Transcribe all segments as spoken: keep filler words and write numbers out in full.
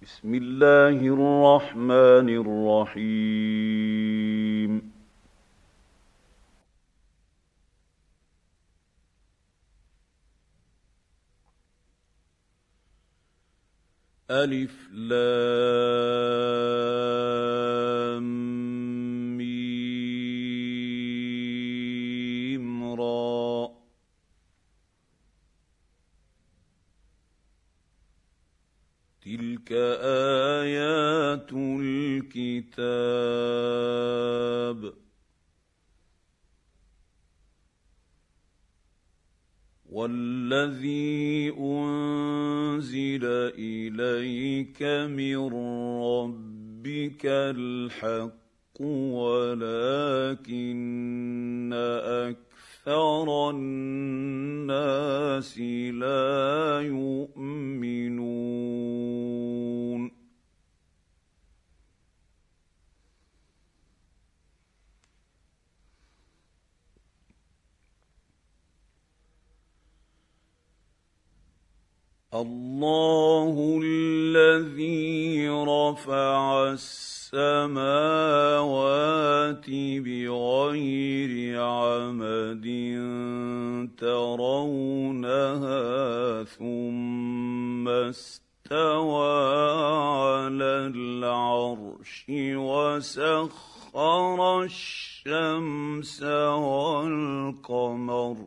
بسم الله الرحمن الرحيم. ألف لام ميم را تلك آيات الكتاب والذي أنزل إليك من ربك الحق ولكن أكثر الناس لا يؤمنون. الله الذي رفع السماوات بغير عمد ترونها ثم استوى على العرش وسخر الشمس والقمر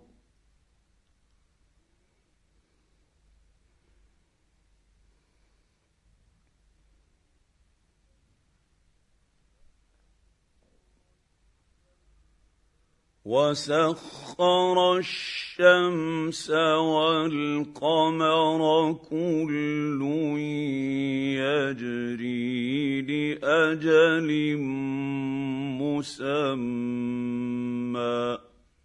وسخر الشمس والقمر كل يجري لأجل مسمى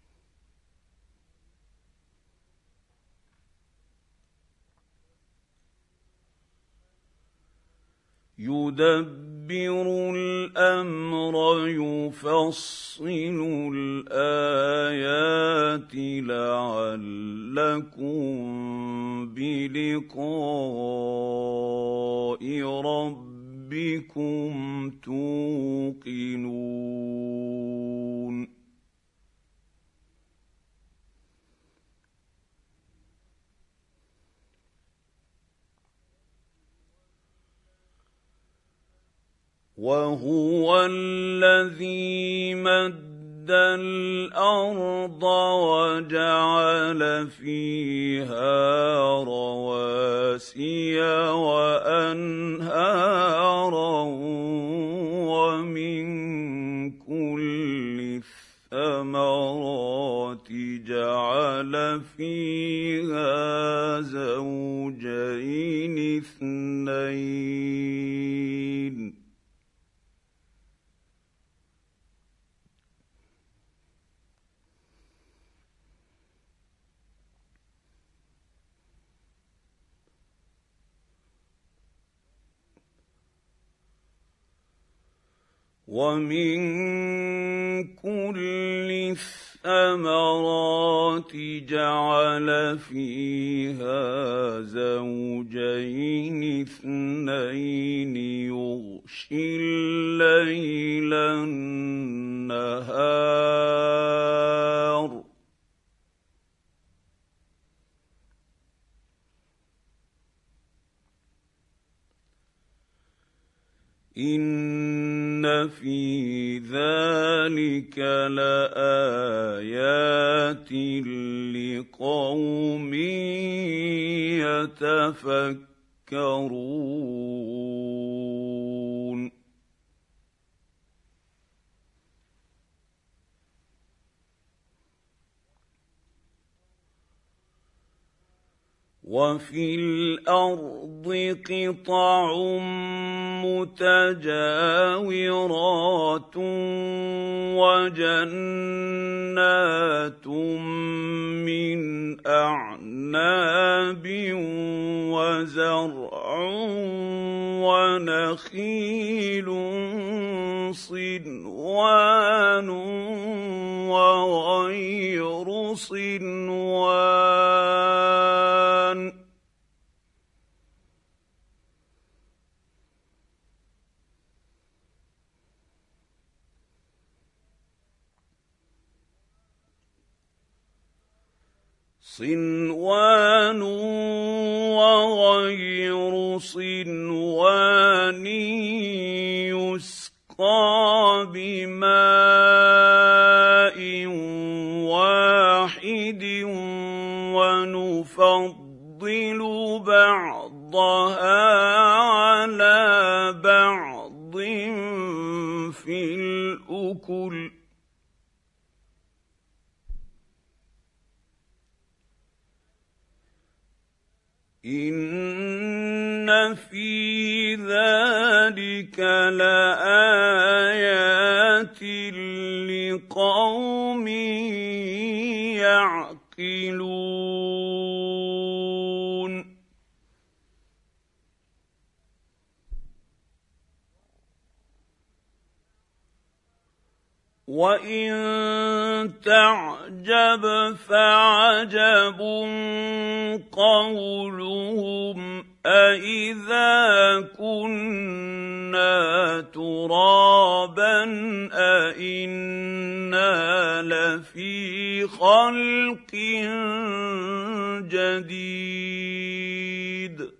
يدبر الأمر يفصل الآيات لعلكم بلقاء ربكم توقنون. وهو الذي مد الأرض وجعل فيها رواسي وأنهارا ومن كل الثمرات جعل فيها زوجين اثنين ومن كل الثمرات جعل فيها زوجين اثنين يغشي الليل النهار إن في ذلك لآيات لقوم يتفكرون. وفي الأرض قطع متجاورات وجنات من أعناب وزرع ونخيل صنوان وغير صنوان صنوان وغير صنوان يسقى بماء واحد ونفضل بعضها على بعض في الأكل إن في ذلك لآيات لقوم يعقلون وإن تعجب فعجب قولهم أإذا كنا ترابا أإنا لفي خلق جديد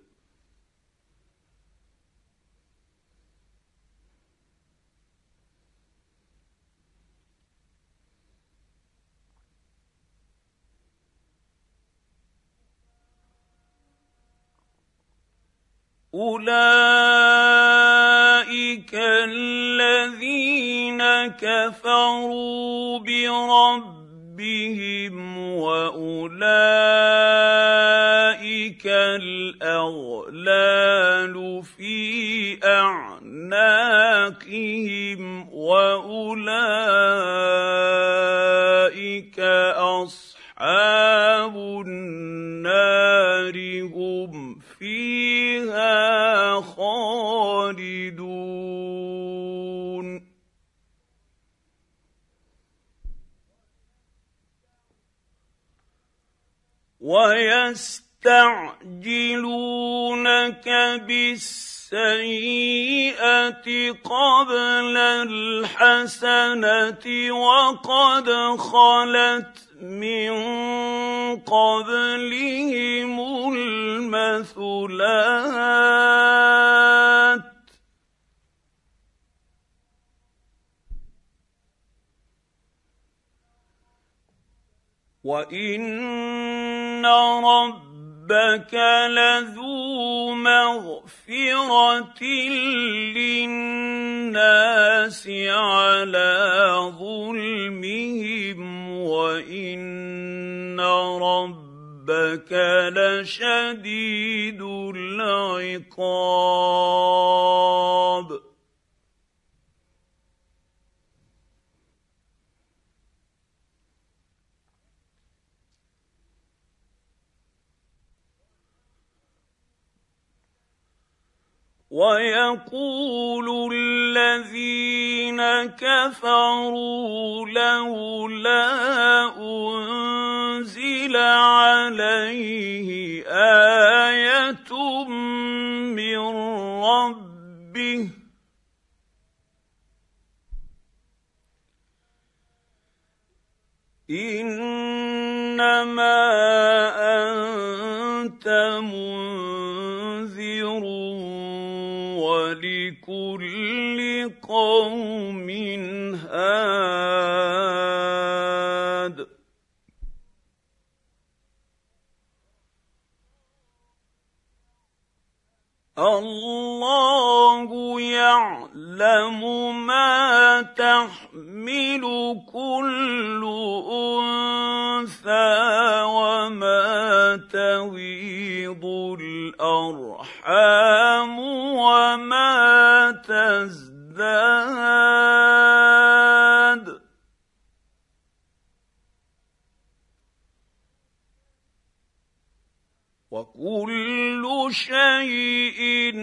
أولئك الذين كفروا بربهم وأولئك الأغلال في أعناقهم وأولئك أصحاب النار هم فيها خالدون ويستعجلونك بالسيئة قبل الحسنة وقد خلت من قبلهم المثلات وإن ربك لذو مغفرة للناس على ظلمهم وإن ربك لشديد العقاب ويقول الذين كفروا لولا أنزل عليه آية من ربه إنما أنت منذر ولكل قوم هاد الله يعلم ما تحمل كل أنثى وما تغيض الأرحام وما تزداد وكل شيء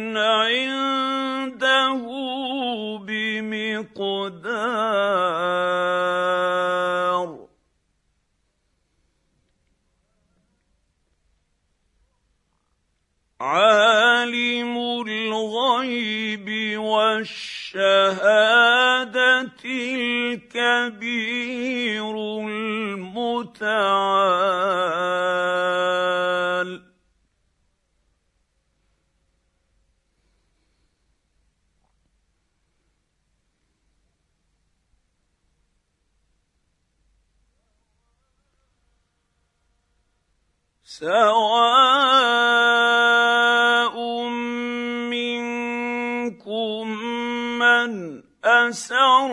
عنده بمقدار عالم الغيب الغيب والشهاده الكبير المتعال. سواء منكم من أسر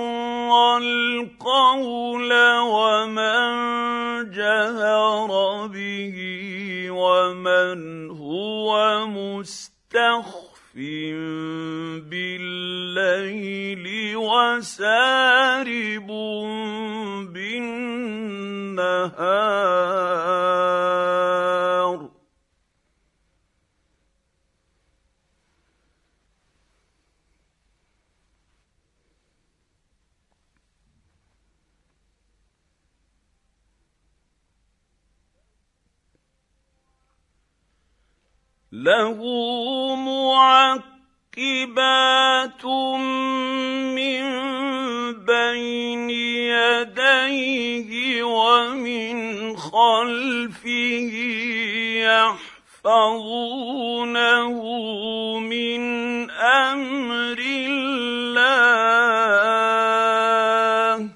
القول ومن جهر به ومن هو مستخف بالليل وسارب بالنهار. له معقبات من بين يديه ومن خلفه يحفظونه من أمر الله.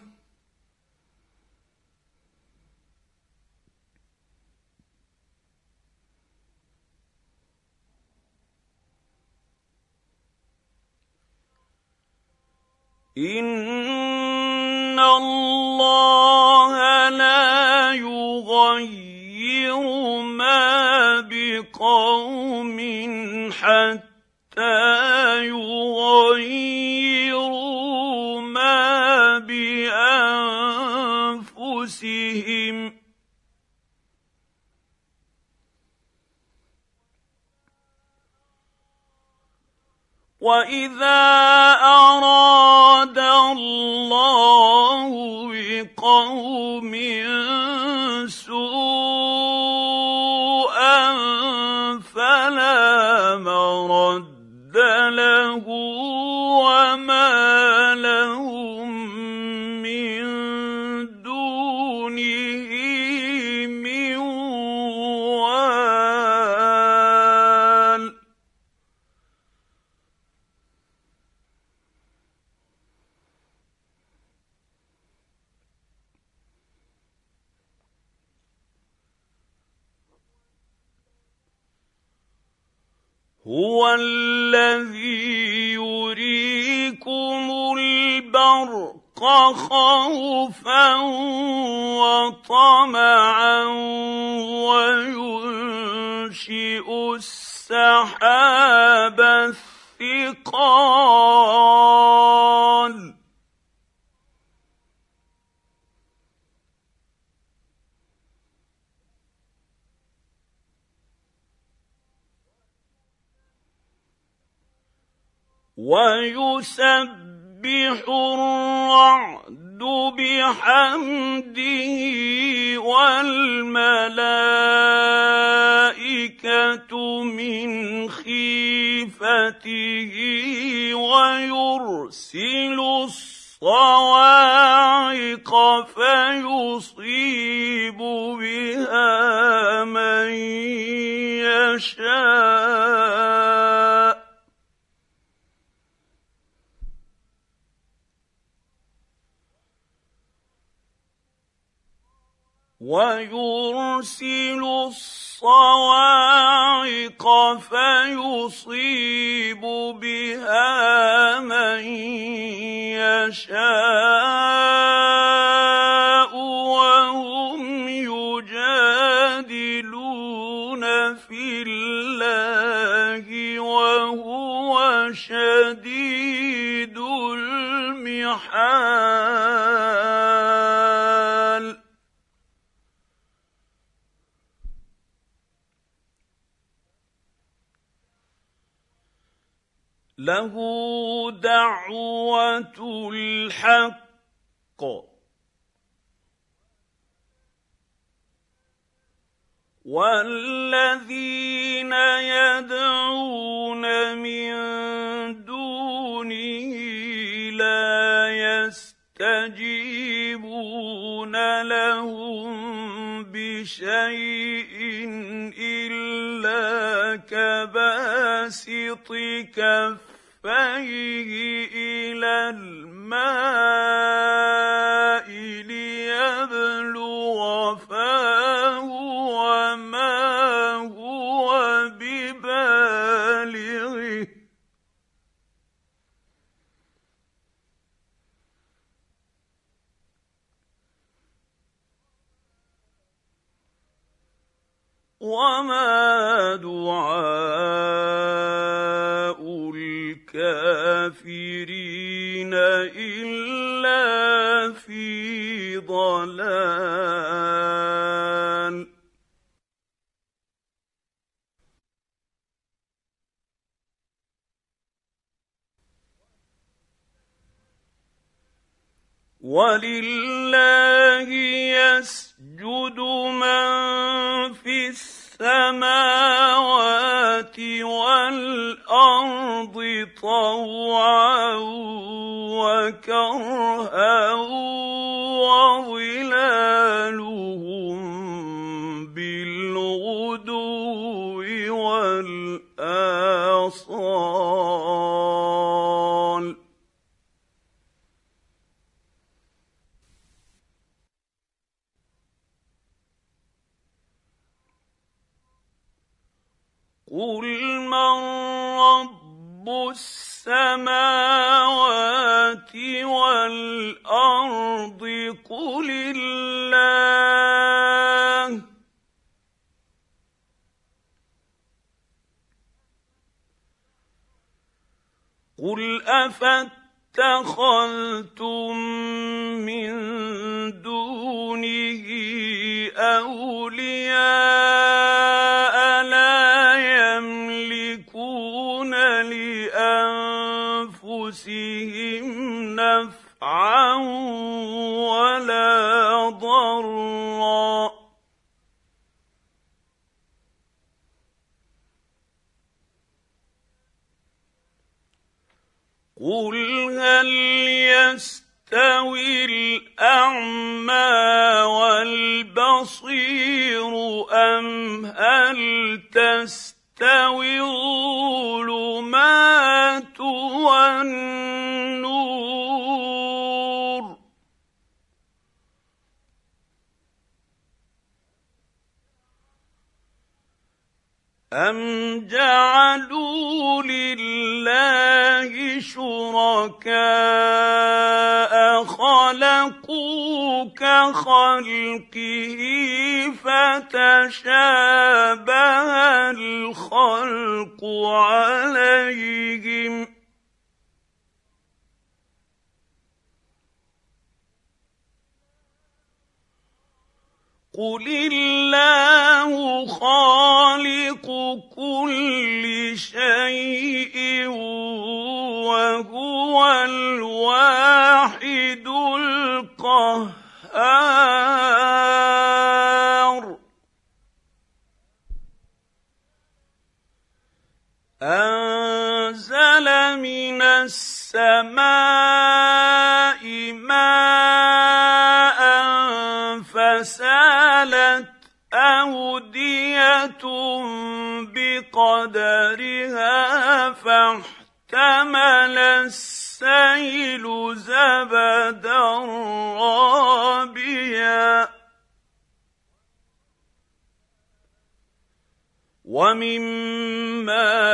إن الله لا يغير ما بقوم حتى يغيروا ما بأنفسهم. وإذا أراد الله بقوم سوءا فلا مرد له وما لهم من دونه من وال. هو الذي يريكم البرق خوفا وطمعا وينشئ السحاب الثقال. ويسبح الرعد بحمده والملائكة من خيفته ويرسل الصواعق فيصيب بها من يشاء. ويرسل الصواعق فيصيب بها من يشاء وهم يجادلون في الله وهو شديد المحال. له دعوة الحق والذين يدعون من كباسط كفيه إلى الماء ليبلغ فاه وما هو ببالغه وما دعاء الكافرين إلا في ضلال. ولله يسجد من في السماوات والأرض طوعا وكرها وظلالهم بالغدو والآصال. قل من رب السماوات والأرض قل الله قل أفاتخذتم من دونه أولياء لأنفسهم نفعا ولا ضرا قل هل يستوي الأعمى والبصير أم هل تستوي الظلمات والنور أم جعلوا لله شركاء خلقوا كخلقه فتشابه الخلق عليهم قل الله خالق كل شيء وهو الواحد القهار أنزل من السماء ماء فسالت أودية بقدرها فاحتمل السيل زبدا رابيا ومما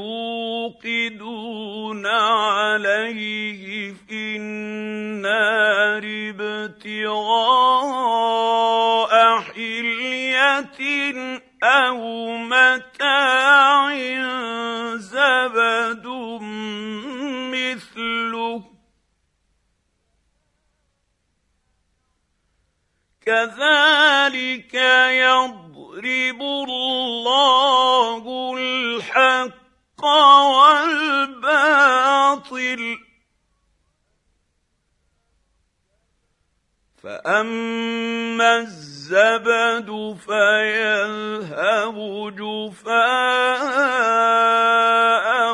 يوقدون عليه في النار ابتغاء حلية أو متاع زبد مثله كذلك يضرب الله الحق والباطل فأما الزبد فيذهب جفاء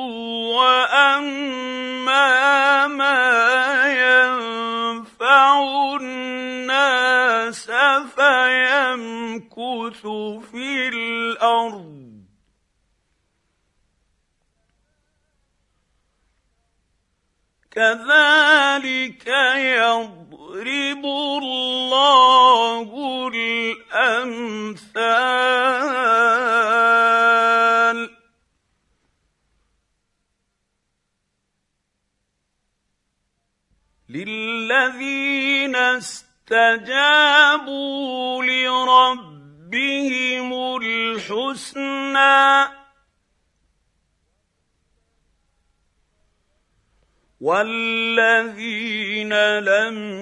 وأما ما ينفع الناس فيمكث في الأرض كذلك يضرب الله الأمثال للذين استجابوا لربهم الحسنى والذين لم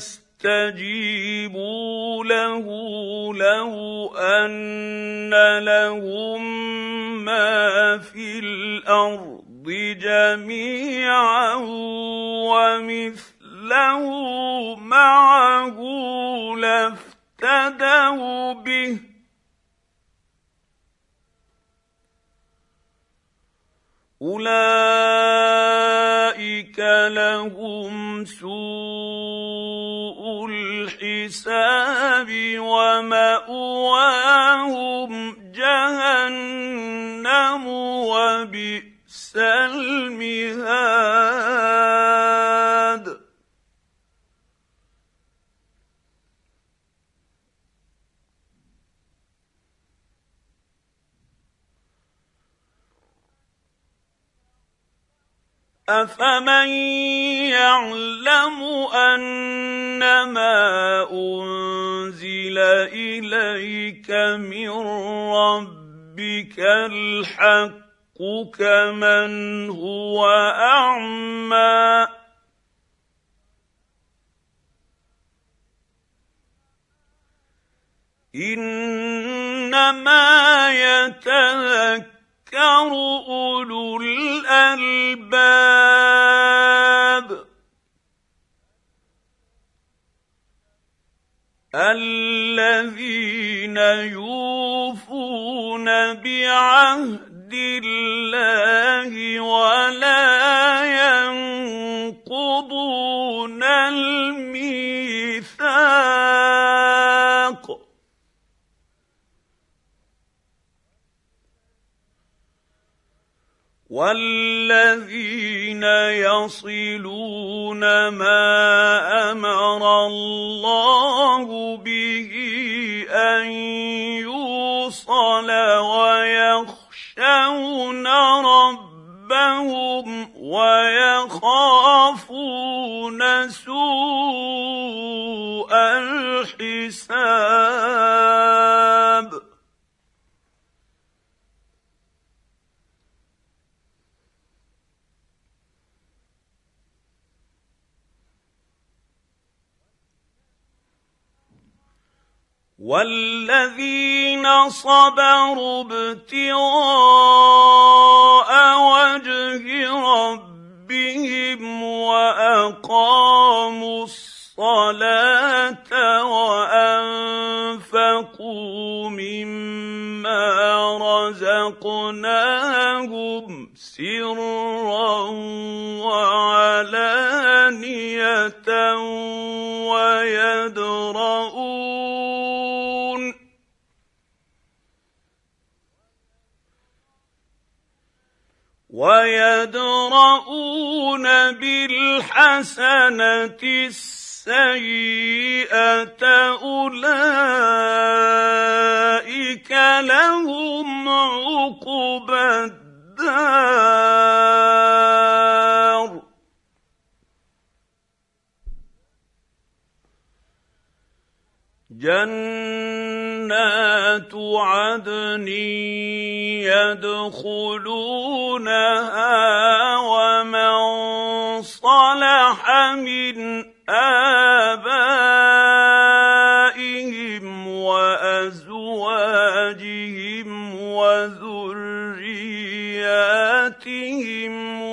يستجيبوا له لو أن لهم ما في الأرض جميعا ومثله معه لافتدوا به أولئك لهم سوء الحساب ومأواهم جهنم وبئس المهاد أفمن يعلم أنما أنزل إليك من ربك الحق كمن هو أعمى إنما يتذكر أولو الألباب الذين يوفون بعهد الله ولا ينقضون الميثاق والذين يصلون ما أمر الله به أن يوصل ويخشون ربهم ويخافون سوء الحساب والذين صبروا ابتغاء وجه ربهم وأقاموا الصلاة وأنفقوا مما رزقناهم سرا وعلانية ويدرؤون ويدرؤون بالحسنة السيئة أولئك لهم عقبى الدار جنات عدن يدخلونها ومن صلح من آبائهم وأزواجهم وذرياتهم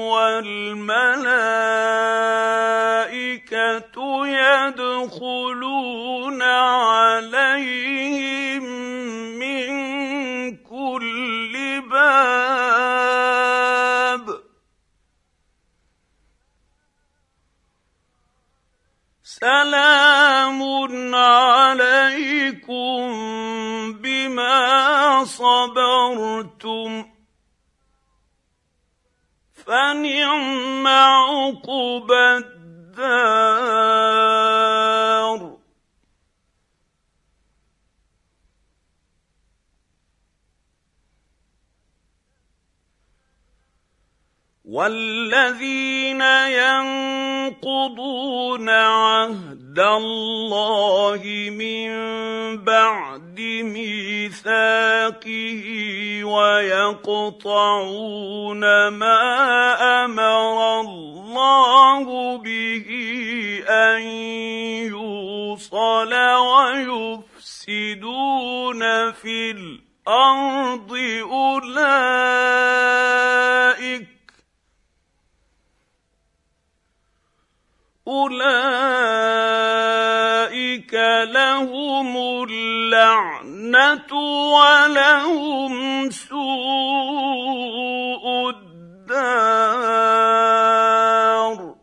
والملائكة يدخلون عليهم من كل باب سلام عليكم بما صبرتم فنعم عقبى الدار. والذين ينقضون عهد الله من بعد ميثاقه ويقطعون ما أمر الله به أن يوصل ويفسدون في الأرض أولئك أولئك لهم اللعنة ولهم سوء الدار.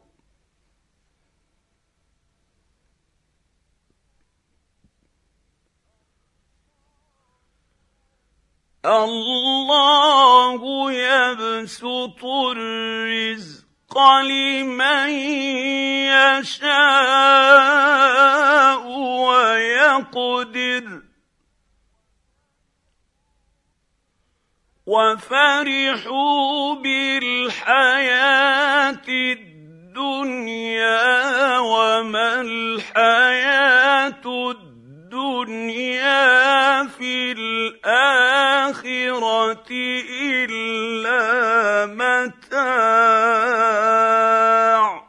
الله يبسط الرزق لمن يشاء ويقدر وفرحوا بالحياة الدنيا وما الحياة الدنيا في الآخرة إلا متاع.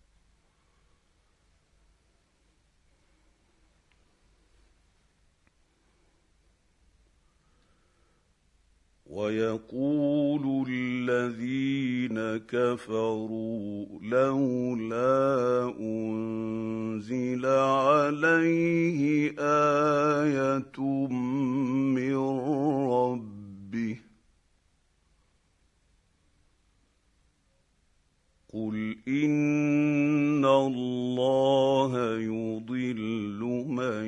ويقول الذين كفروا لولا أنزل عليه آية من ربه قل إن الله يضل من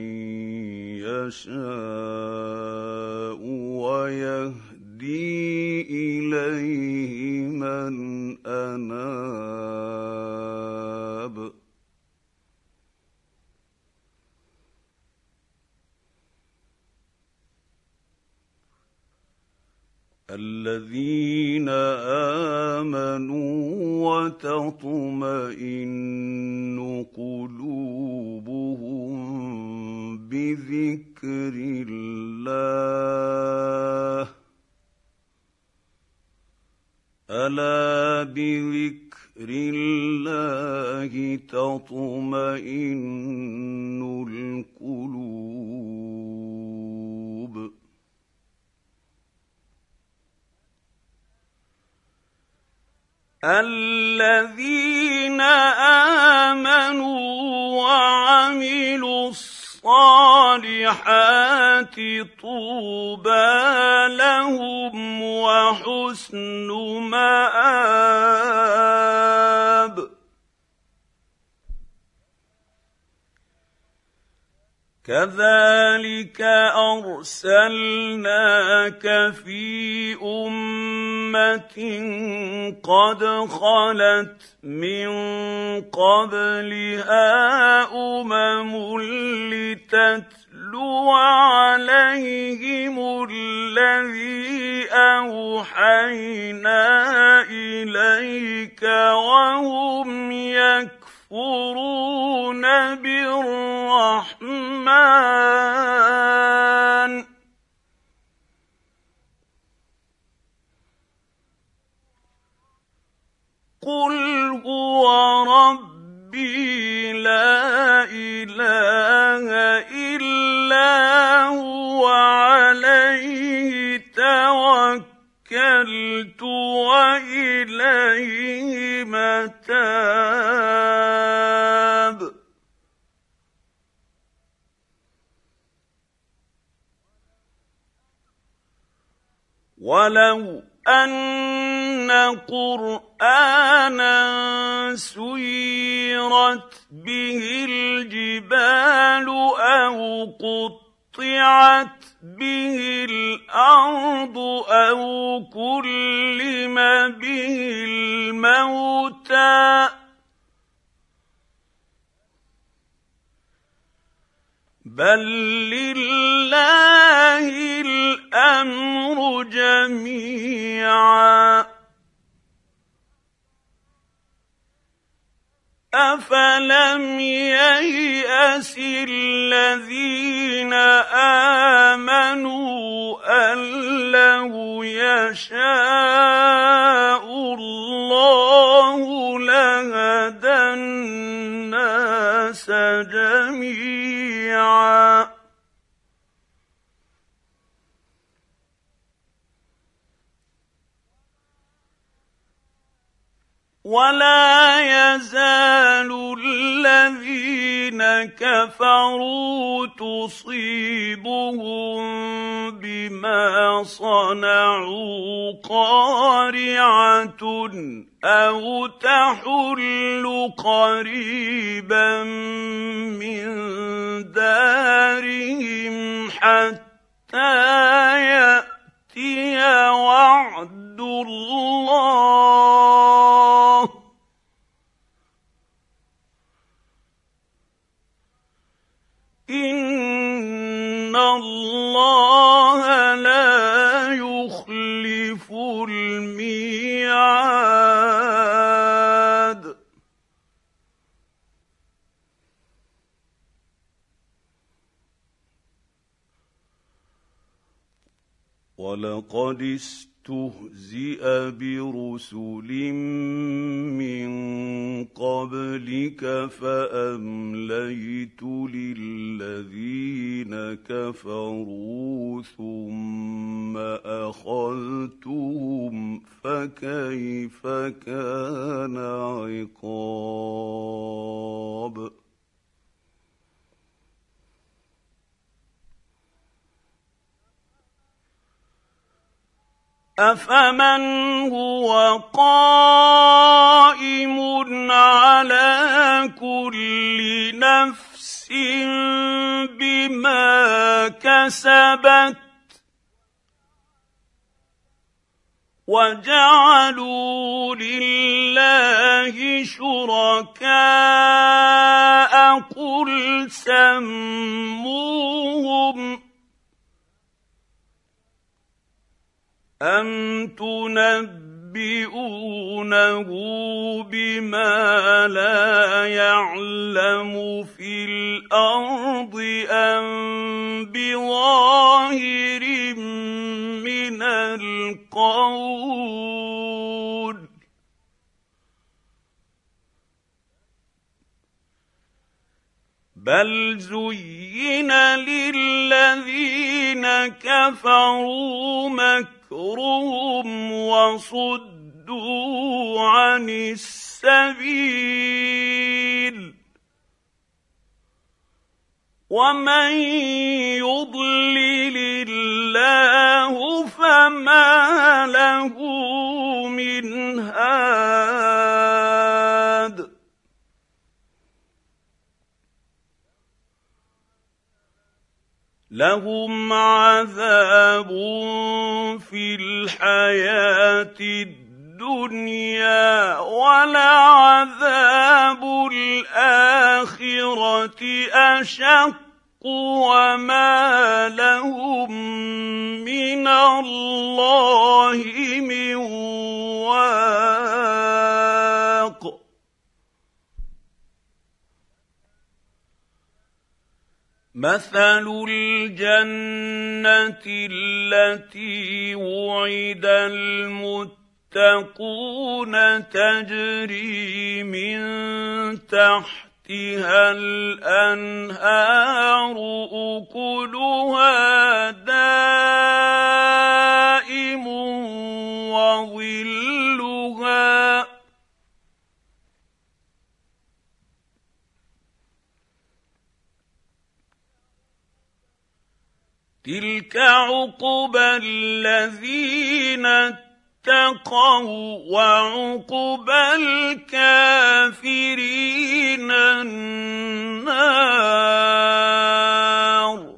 يشاء ويهدي إليه من أناب. الذين آمنوا وتطمئن قلوبهم بذكر الله ألا بذكر الله تطمئن القلوب. الذين آمنوا وعملوا الصالحات طوبى لهم وحسن مآب. كذلك أرسلناك في أمة قد خلت من قبلها أمم لتتلو عليهم الذي أوحينا إليك وهم يكفرون بالرحمن قل هو ربي لا إله إلا هو عليه توكلت وإليه متاب. ولو أن قرآنا سيرت به الجبال أو قطعت به الأرض أو كلم به الموتى بل لله الامر جميعا افلم ييأس الذين امنوا ان لو يشاء الله لهدى الناس جميعا ولا يزال الذين كفروا تصيبهم بما صنعوا قارعة أو تحل قريبا من دارهم حتى يأتي وعد الله إن الله لا يخلف الميعاد ولقد استهزئ برسل من قبلك فأمليت للذين كفروا ثم أخذتهم فكيف كان عقاب أفمن هو قائم على كل نفس بما كسبت وجعلوا لله شركاء قل سموهم أم تنبئونه بما لا يعلم في الأرض أم بظاهر من القول بل زين للذين كفروا مكرهم وصدوا عن السبيل ومن يضلل الله فما له من هاد لهم عذاب في الحياة الدنيا ولعذاب الآخرة أشق وما لهم من الله من واق مثل الجنة التي وعد المتقون تجري من تحتها الأنهار أكلها دائم وظلها تلك عقبى الذين اتقوا وعقبى الكافرين النار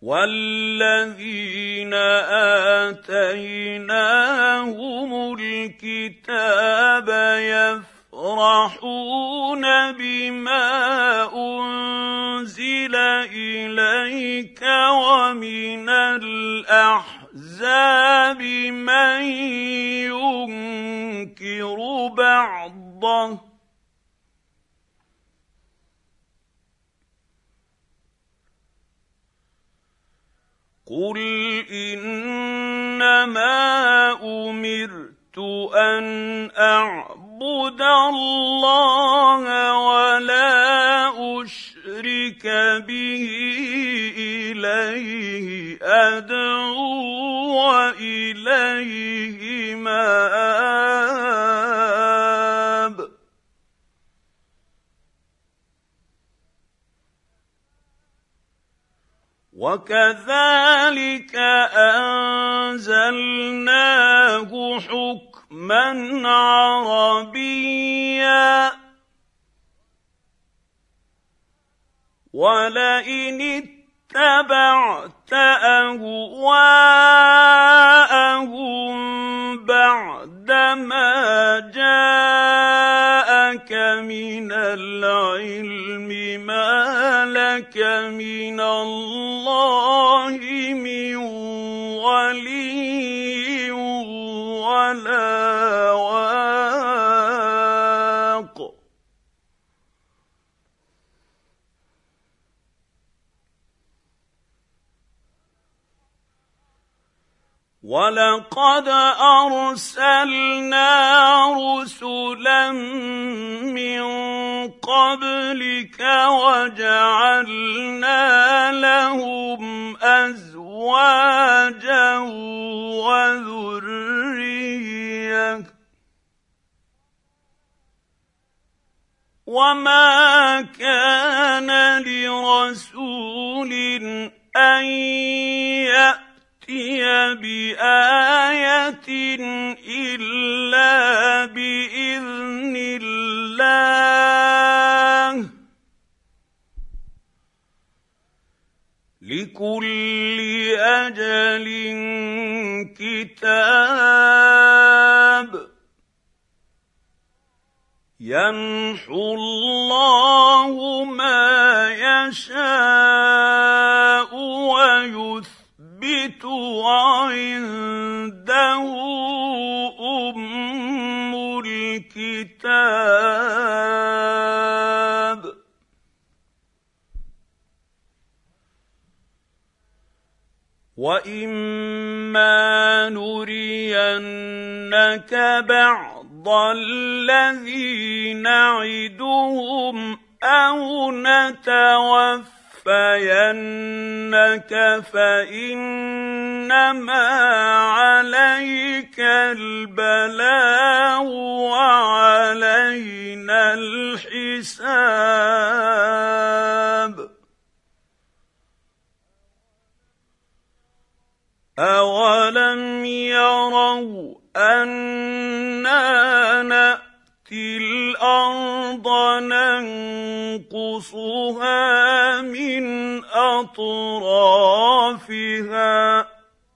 والذين آتيناهم الكتاب يفرحون بما أنزل إليك ومن الأحزاب من ينكر بعضه قل إنما أمرت أن أعبد الله ولا أشرك به إليه أدعو وإليه مآب وكذلك أنزلناه حكما عربيا ولئن اتبعت أهواءهم بعدما جاءك من العلم ما لك من الله من ولي ولا واق ولقد أرسلنا رسلا من قبلك وجعلنا لهم أزواجا وذرية وما كان لرسول أن يأتي بآية إلا بإذن الله لكل أجل كتاب يمحو الله ما يشاء ويثبت وعنده أم الكتاب وإما نرينك بعض الذي نعدهم أو نتوفينك فإنما عليك البلاغ وعلينا الحساب أولم يروا أنا نأتي الأرض ننقصها من أطرافها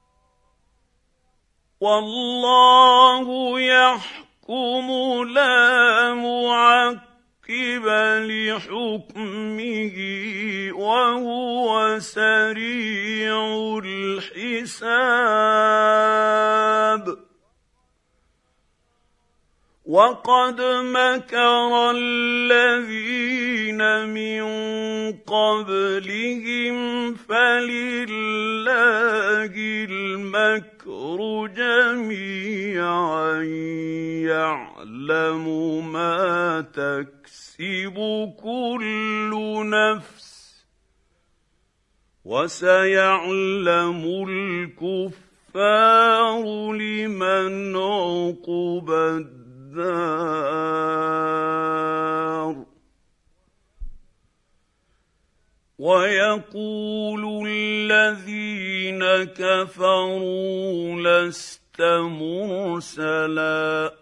والله يحكم لا معقب لحكمه وهو سريع الحساب وقد مكر الذين من قبلهم فلله المكر جميعا يعلم ما تكسب كل نفس وسيعلم الكفار لمن عقبى الدار ويقول الذين كفروا لست مرسلا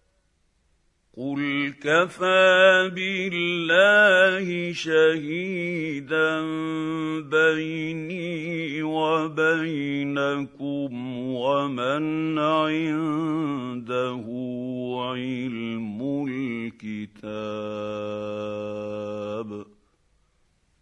قل كفى بالله شهيدا بيني وبينكم ومن عنده